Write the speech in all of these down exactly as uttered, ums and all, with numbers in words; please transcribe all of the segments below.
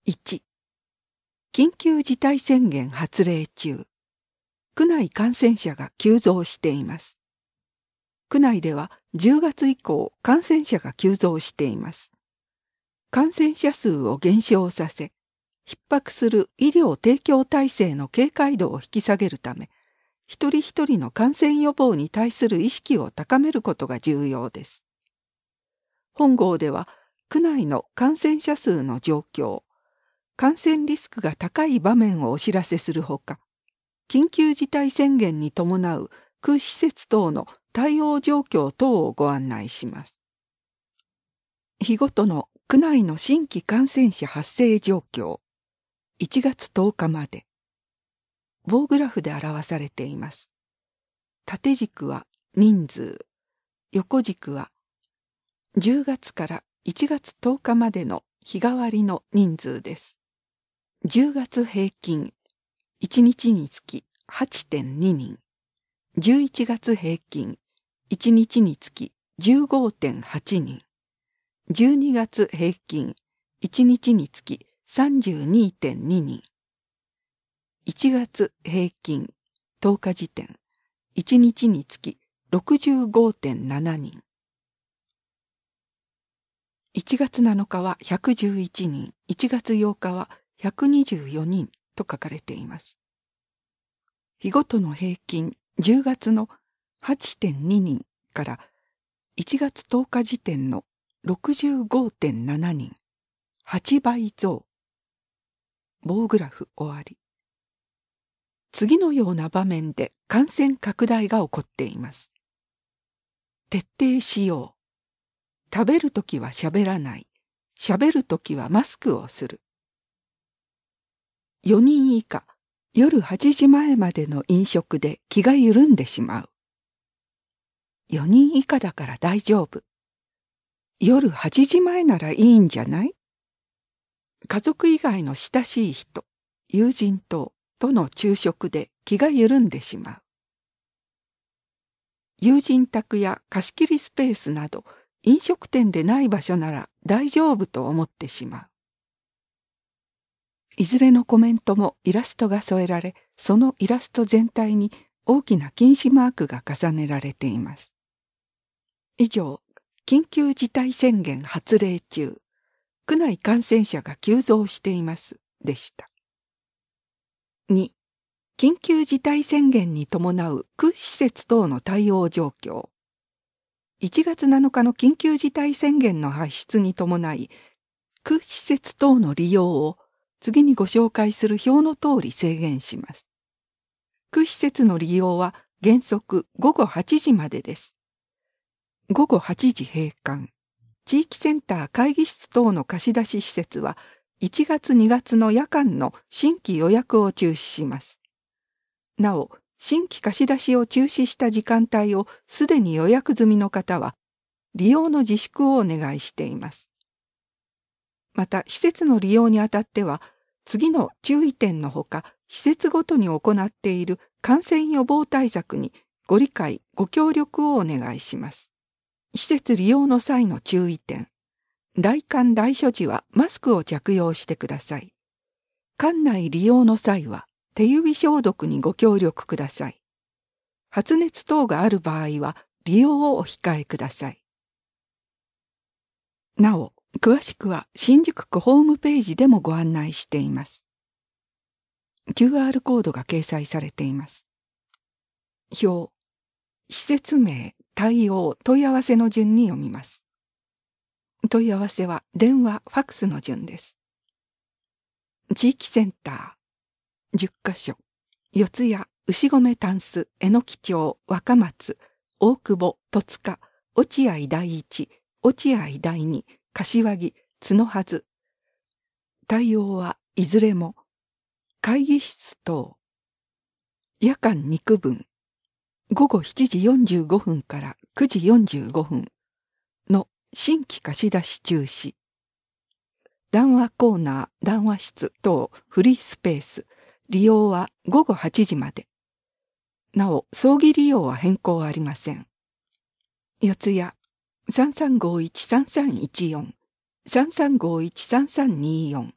いち、緊急事態宣言発令中。区内感染者が急増しています。区内ではじゅうがつ以降感染者が急増しています。感染者数を減少させ、逼迫する医療提供体制の警戒度を引き下げるため、一人一人の感染予防に対する意識を高めることが重要です。本号では、区内の感染者数の状況、感染リスクが高い場面をお知らせするほか、緊急事態宣言に伴う区施設等の対応状況等をご案内します。日ごとの区内の新規感染者発生状況、いちがつとおかまで。棒グラフで表されています。縦軸は人数、横軸はじゅうがつからいちがつとおかまでの日替わりの人数です。じゅうがつ平均、いちにちにつき はちてんににん。じゅういちがつ平均、いちにちにつき じゅうごてんはちにん。じゅうにがつ平均、いちにちにつき さんじゅうにてんににん。いちがつ平均、とおか時点、いちにちにつき ろくじゅうごてんななにん。いちがつなのかはひゃくじゅういちにん、いちがつようかはひゃくにじゅうよにんと書かれています。日ごとの平均、じゅうがつの はちてんににんからいちがつとおか時点の ろくじゅうごてんななにん、はちばい増。棒グラフ終わり。次のような場面で感染拡大が起こっています。徹底しよう。食べるときは喋らない。喋るときはマスクをする。よにん以下、夜はちじまえまでの飲食で気が緩んでしまう。よにん以下だから大丈夫。夜はちじまえならいいんじゃない？家族以外の親しい人、友人等との昼食で気が緩んでしまう。友人宅や貸し切りスペースなど飲食店でない場所なら大丈夫と思ってしまう。いずれのコメントもイラストが添えられ、そのイラスト全体に大きな禁止マークが重ねられています。以上、緊急事態宣言発令中、区内感染者が急増していますでした。に、緊急事態宣言に伴う区施設等の対応状況。いちがつなのかの緊急事態宣言の発出に伴い、区施設等の利用を次にご紹介する表の通り制限します。区施設の利用は原則ごごはちじまでです。ごごはちじ閉館。地域センター会議室等の貸し出し施設はいちがつにがつの夜間の新規予約を中止します。なお、新規貸し出しを中止した時間帯をすでに予約済みの方は利用の自粛をお願いしています。また、施設の利用にあたっては、次の注意点のほか、施設ごとに行っている感染予防対策にご理解、ご協力をお願いします。施設利用の際の注意点。来館来所時はマスクを着用してください。館内利用の際は手指消毒にご協力ください。発熱等がある場合は利用をお控えください。なお、詳しくは新宿区ホームページでもご案内しています。キューアール コードが掲載されています。表、施設名、対応、問い合わせの順に読みます。問い合わせは電話、ファックスの順です。地域センター、じゅっかしょ、四谷、牛込タンス、榎木町、若松、大久保、戸塚、落合第一、落合第二、柏木、角筈。対応はいずれも、会議室等、夜間にくぶん、ごごしちじよんじゅうごふんからくじよんじゅうごふんの新規貸し出し中止。談話コーナー、談話室等フリースペース、利用はごごはちじまで。なお、葬儀利用は変更ありません。四谷、さんさんごいちさんさんいちよん、さんさんごいちさんさんによん、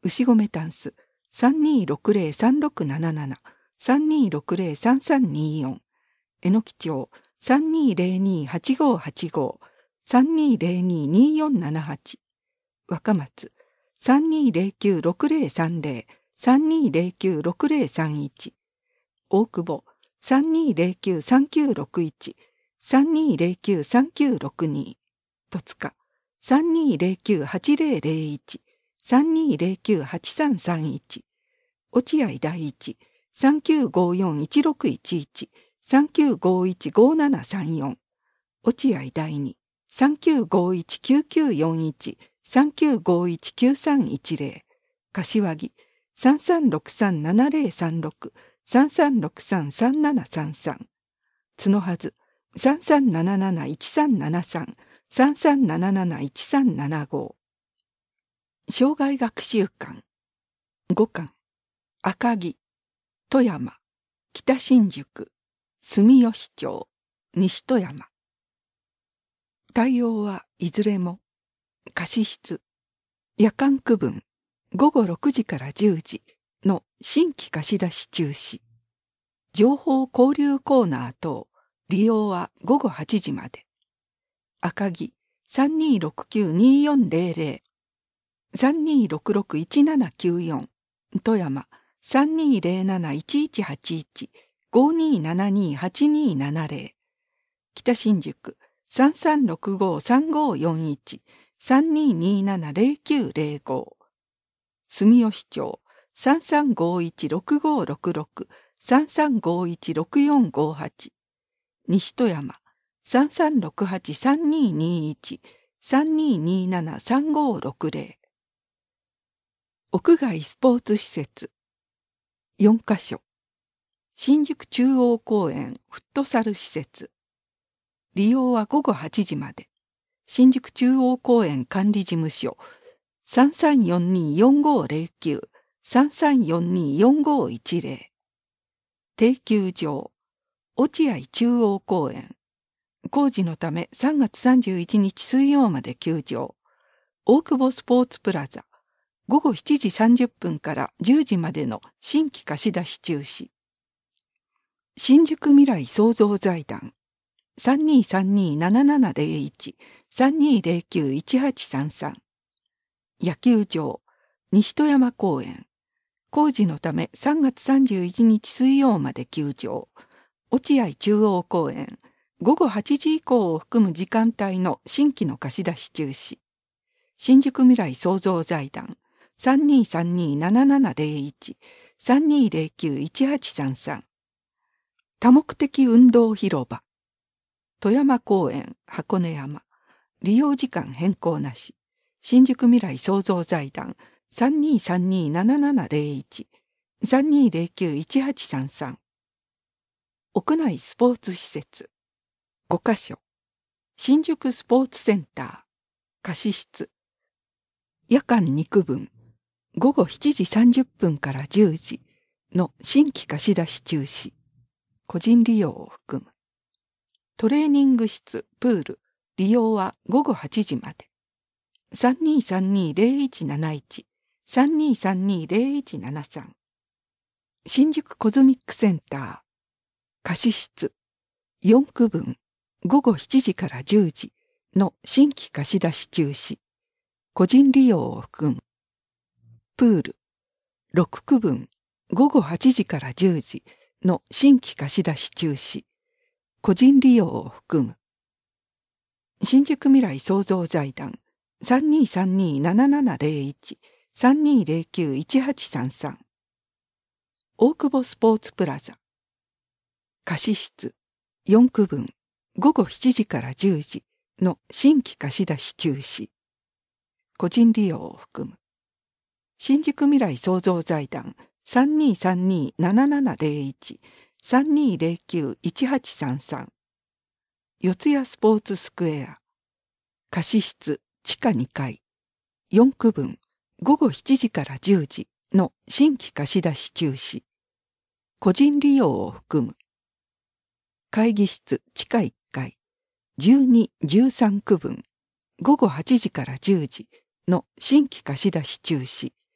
牛込タンス さんにーろくぜろさんろくなななな さんにーろくぜろさんさんにーよん、えのき町 さんにーぜろにーはちごーはちごー さんにーぜろにーにーよんななはち、若松 さんにーぜろきゅうろくぜろさんぜろ さんにーぜろきゅうろくぜろさんいち、大久保 さんにーぜろきゅうさんきゅうろくいち さんにーぜろきゅうさんきゅうろくに、戸塚 さんにーぜろきゅうはちぜろぜろいち さんにーぜろきゅうはちさんさんいち、落合第一 さんきゅうごよんいちろくいちいち さんきゅうごいちごななさんよん、落合第二 さんきゅうごいちきゅうきゅうよんいち さんきゅうごいちきゅうさんいちぜろ、柏木 さんさんろくさんななぜろさんろく さんさんろくさんさんななさんさん、角はず さんさんなななないちさんななさん さんさんなななないちさんななご、生涯学習館ごかん、赤城、富山、北新宿、住吉町、西富山。対応はいずれも貸室、夜間区分ごごろくじからじゅうじの新規貸し出し中止。情報交流コーナー等利用はごごはちじまで。赤城 さんにーろくきゅうにーよんぜろぜろ さんにーろくろくいちななきゅうよん、富山 さんにーぜろなないちいちはちいち ごにーななにはちにーななぜろ、北新宿 さんさんろくごさんごよんいち さんにーにーななぜろきゅうぜろご、住吉町 さんさんごいちろくごろくろく さんさんごいちろくよんごはち、西富山 さんさんろくはちさんにーにーいち さんにーにーななさんごろくぜろ、屋外スポーツ施設よんかしょ、新宿中央公園フットサル施設、利用はごごはちじまで。新宿中央公園管理事務所 さんさんよんにーよんごぜろきゅう さんさんよんにーよんごいちぜろ、定休場落合中央公園、工事のためさんがつさんじゅういちにち水曜まで休場。大久保スポーツプラザごごしちじさんじゅっぷんからじゅうじまでの新規貸し出し中止。新宿未来創造財団 さんにーさんにーななななぜろいち さんにーぜろきゅういちはちさんさん、野球場西富山公園、工事のためさんがつさんじゅういちにち水曜まで休場。落合中央公園ごごはちじ以降を含む時間帯の新規の貸し出し中止。新宿未来創造財団 さんにーさんにーななななぜろいち さんにーぜろきゅういちはちさんさん、多目的運動広場富山公園箱根山、利用時間変更なし。新宿未来創造財団 さんにーさんにーななななぜろいち さんにーぜろきゅういちはちさんさん、屋内スポーツ施設ごかしょ、新宿スポーツセンター貸し室、夜間にくぶんごごしちじさんじゅっぷんからじゅうじの新規貸し出し中止。個人利用を含む。トレーニング室プール利用はごごはちじまで。さんにーさんにーぜろいちなないち さんにーさんにーぜろいちななさん、新宿コズミックセンター貸し室よんくぶんごごしちじからじゅうじの新規貸し出し中止。個人利用を含む。プールろくくぶんごごはちじからじゅうじの新規貸し出し中止。個人利用を含む。新宿未来創造財団 さんにーさんにーななななぜろいち さんにーぜろきゅういちはちさんさん、大久保スポーツプラザ貸し室よんくぶんごごしちじからじゅうじの新規貸し出し中止。個人利用を含む。新宿未来創造財団 さんにーさんにーななななぜろいち さんにーぜろきゅういちはちさんさん、四谷スポーツスクエア貸し室地下にかいよんくぶんごごしちじからじゅうじの新規貸し出し中止。個人利用を含む。会議室地下いっかいじゅうに、じゅうさんくぶんごごはちじからじゅうじの新規貸し出し中止。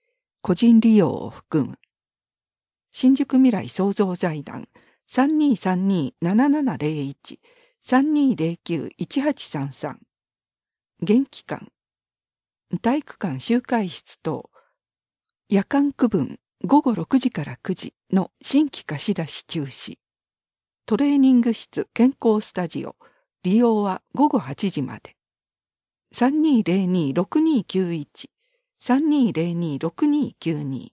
個人利用を含む。新宿未来創造財団 さんにーさんにーななななゼロいち さんにーゼロきゅう いちはちさんさん。現期間体育館集会室等夜間区分ごごろくじからくじの新規貸し出し中止。トレーニング室健康スタジオ利用はごごはちじまで。さんにーゼロにーろくにーきゅういち さんにーゼロにーろくにーきゅうに。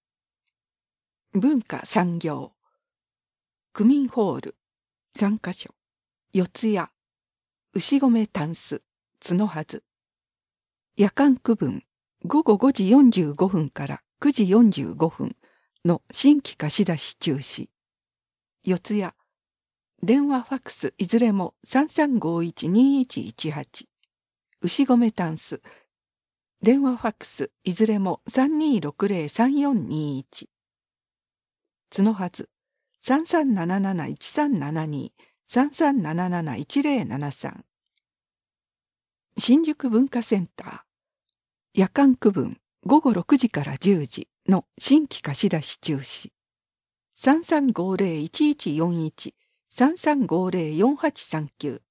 文化産業区民ホールさんカ所四谷牛込タンス角はず。夜間区分ごごごじよんじゅうごふんからくじよんじゅうごふんの新規貸し出し中止。四谷電話ファックスいずれも さんさんごいちにいちいちはち。牛込タンス電話ファックスいずれも さんにーろくゼロさんよんにいち。角はず さんさんなななないちさんななに さんさんなななないちゼロななさん。新宿文化センター夜間区分ごごろくじからじゅうじの新規貸し出し中止。さんさんごゼロいちいちよんいち さんさんごゼロよんはちさんきゅう。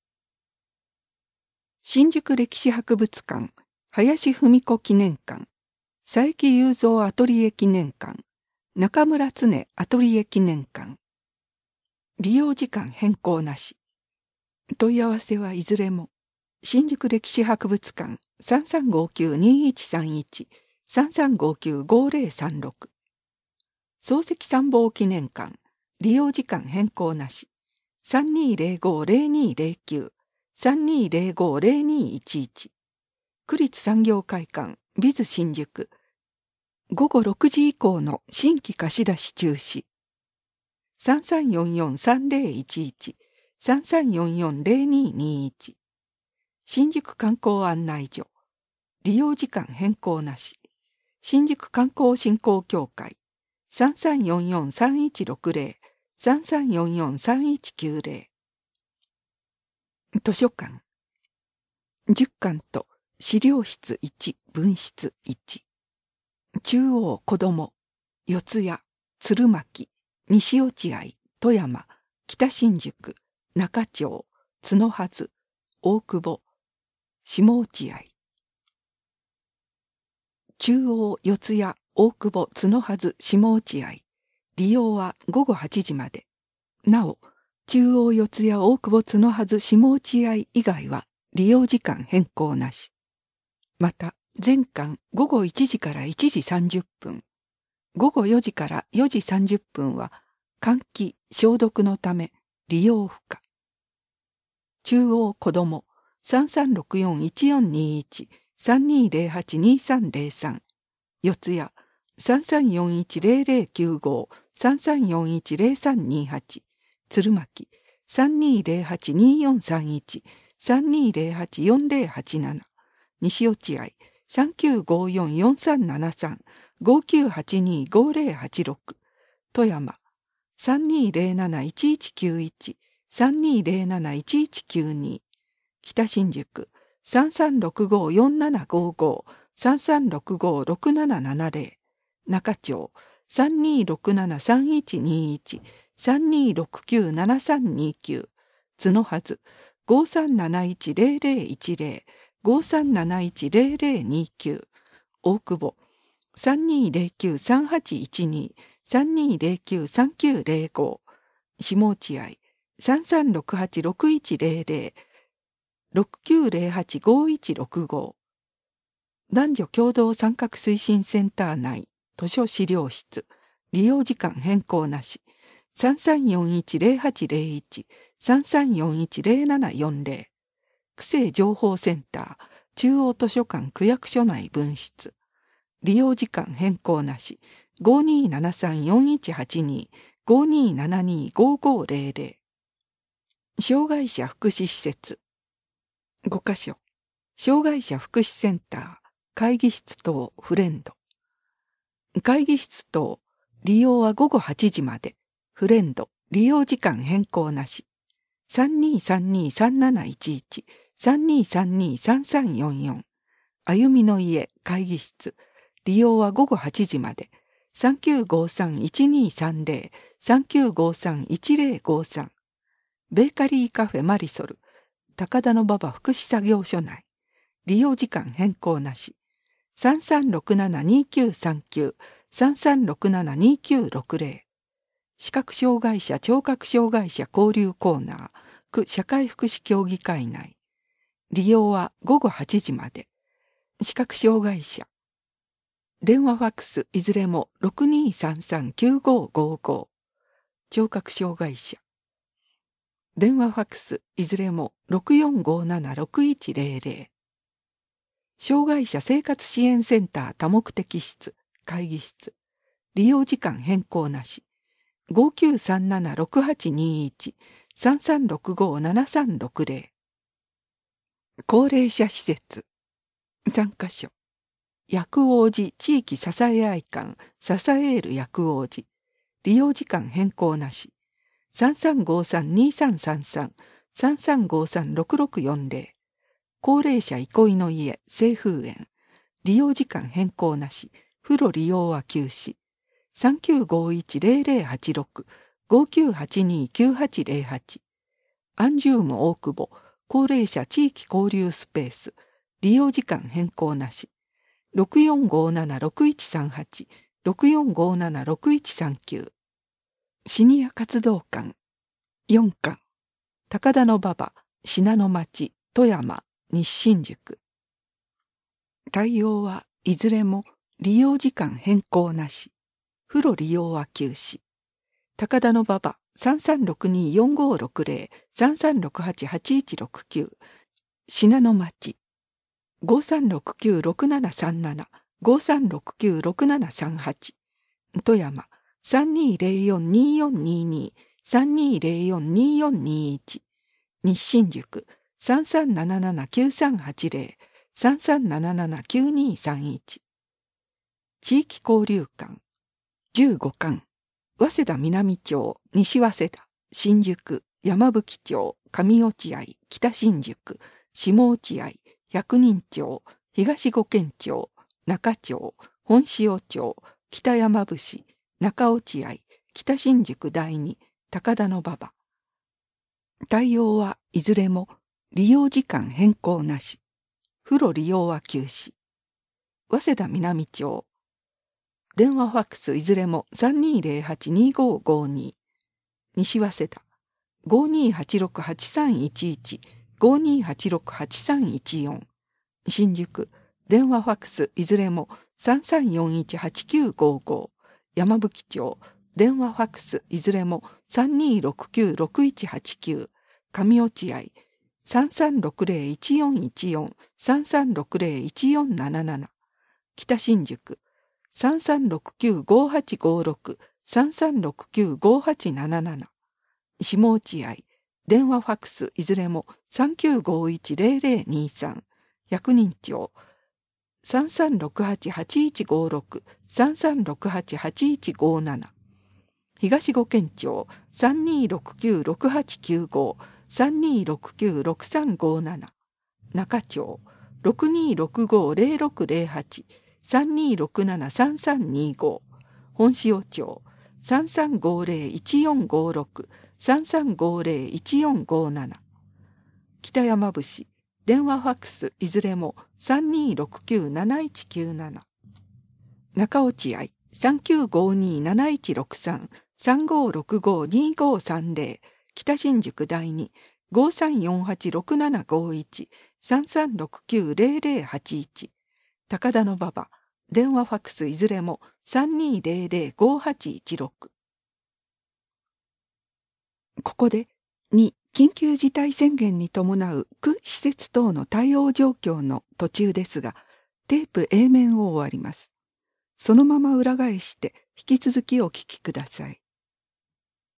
新宿歴史博物館林文子記念館佐伯雄三アトリエ記念館中村常アトリエ記念館。利用時間変更なし。問い合わせはいずれも新宿歴史博物館 さんさんごきゅうにいちさんいち さんさんごきゅうごゼロさんろく。漱石参謀記念館利用時間変更なし さんにーゼロごゼロにーゼロきゅう さんにーゼロごゼロにーいちいち。区立産業会館ビズ新宿ごごろくじ以降の新規貸し出し中止。さんさんよんよんさんゼロいちいち さんさんよんよんゼロにーにーいち。新宿観光案内所利用時間変更なし。新宿観光振興協会 さんさんよんよんさんいちろくゼロ さんさんよんよんさんいちきゅうゼロ。図書館じゅっかんと資料室いち分室いち。中央子ども四谷鶴巻西落合富山北新宿中町角筈大久保下落合。中央四谷大久保角筈下落合利用はごごはちじまで。なお中央四谷大久保角筈下落合以外は利用時間変更なし。また全館ごごいちじからいちじさんじゅっぷん、ごごよじからよじさんじゅっぷんは換気消毒のため利用不可。中央子ども さんさんろくよんいちよんにいち さんにーゼロはちにさんゼロさん。四谷 さんさんよんいちゼロゼロきゅうご さんさんよんいちゼロさんにはち。鶴巻 さんにーゼロはちによんさんいち さんにーゼロはちよんゼロはちなな。西落合 さんきゅうごよんよんさんななさん ごきゅうはちにごゼロはちろく。富山 さんにーゼロなないちいちきゅういち さんにーゼロなないちいちきゅうに。北新宿 さんさんろくごよんななごご さんさんろくごろくななななゼロ。中町 さんにーろくななさんいちにいち さんにーろくきゅうななさんにきゅう。角筈 ごさんなないちゼロゼロいちゼロ ごさんなないちゼロゼロにきゅう。大久保 さんにーゼロきゅうさんはちいちに さんにーゼロきゅうさんきゅうゼロご。下落合 さんさんろくはちろくいちゼロゼロ ろくきゅうゼロはちごいちろくご。男女共同参画推進センター内図書資料室利用時間変更なし さんさんよんいちゼロはちゼロいち さんさんよんいちゼロななよんゼロ。区政情報センター中央図書館区役所内分室利用時間変更なし ごにーななさんよんいちはちに ごにーななにごごゼロゼロ。障害者福祉施設ごカ所障害者福祉センター会議室等フレンド会議室等利用はごごはちじまで。フレンド利用時間変更なし さんにーさんにーさんなないちいち さんにーさんにーさんさんよんよん。歩みの家会議室利用は午後はちじまで。さんきゅうごさん いちにさんぜろ、さんきゅうごさん いちぜろごさん。ベーカリーカフェマリソル、高田馬場福祉作業所内。利用時間変更なし。さんさんろくなな にきゅうさんきゅう、さんさんろくなな にきゅうろくぜろ。視覚障害者聴覚障害者交流コーナー、区社会福祉協議会内。利用は午後はちじまで。視覚障害者。電話ファックスいずれも ろくにーさんさん きゅうごごご。聴覚障害者。電話ファックスいずれも ろくよんごなな ろくいちぜろぜろ。障害者生活支援センター多目的室、会議室。利用時間変更なし。ごきゅうさんなな ろくはちにいち、さんさんろくご ななさんろくぜろ。高齢者施設。さんかしょ。薬王寺地域支え合い館、支える薬王寺。利用時間変更なし。さんさんごさん にさんさんさん、さんさんごさん ろくろくよんぜろ。高齢者憩いの家、清風園。利用時間変更なし。風呂利用は休止。さんきゅうごいち ぜろぜろはちろく、ごきゅうはちに きゅうはちぜろはち。アンジューム大久保、高齢者地域交流スペース。利用時間変更なし。ろくよんごなな ろくいちさんはち、ろくよんごなな ろくいちさんきゅう。シニア活動館。よんかん。高田馬場、信濃町、富山、西新宿。対応はいずれも利用時間変更なし。風呂利用は休止。高田馬場 さんさんろくに よんごろくぜろ、さんさんろくはち はちいちろくきゅう。信濃町。ごさんろくきゅう ろくななさんなな、ごさんろくきゅう ろくななさんはち。富山。さんにーぜろよん にーよんにーにー、さんにーぜろよん にーよんにーいち。西新宿。さんさんなななな きゅうさんはちぜろ、さんさんなななな きゅうにーさんいち。地域交流館。じゅうごかん。早稲田南町、西早稲田、新宿、山吹町、上落合、北新宿、下落合、百人町、東五軒町、中町、本塩町、北山伏、中落合、北新宿第二、高田馬場。対応はいずれも利用時間変更なし。風呂利用は休止。早稲田南町。電話ファックスいずれも さんにーぜろはち にごごに。西早稲田。ごにーはちろく はちさんいちいち、ごにーはちろく はちさんいちよん。新宿。電話ファックスいずれも さんさんよんいち はちきゅうごご。山吹町。電話ファックスいずれも さんにーろくきゅう ろくいちはちきゅう。上落合。さんさんろくぜろ いちよんいちよん、さんさんろくぜろ いちよんなななな。北新宿。さんさんろくきゅう ごはちごろく、さんさんろくきゅう ごはちなななな。下落合。電話ファックスいずれも さんきゅうごいちぜろぜろにさん。百人町。さんさんろくはち はちいちごろく、さんさんろくはち はちいちごなな。東五軒町。さんにーろくきゅう ろくはちきゅうご、さんにーろくきゅう ろくさんごなな。中町。ろくにーろくご ぜろろくぜろはち、さんにーろくなな さんさんにご。本塩町。さんさんごぜろ いちよんごろく、さんさんごぜろ いちよんごなな。北山伏。電話ファックスいずれも さんにーろくきゅう なないちきゅうなな。中落合。さんきゅうごに なないちろくさん、さんごろくご にごさんぜろ。北新宿第二。ごさんよんはち ろくななごいち、さんさんろくきゅう ぜろぜろはちいち。高田馬場。電話ファックスいずれも さんにーぜろぜろ ごはちいちろく。ここでに緊急事態宣言に伴う区施設等の対応状況の途中ですが、テープ A 面を終わります。そのまま裏返して引き続きお聞きください。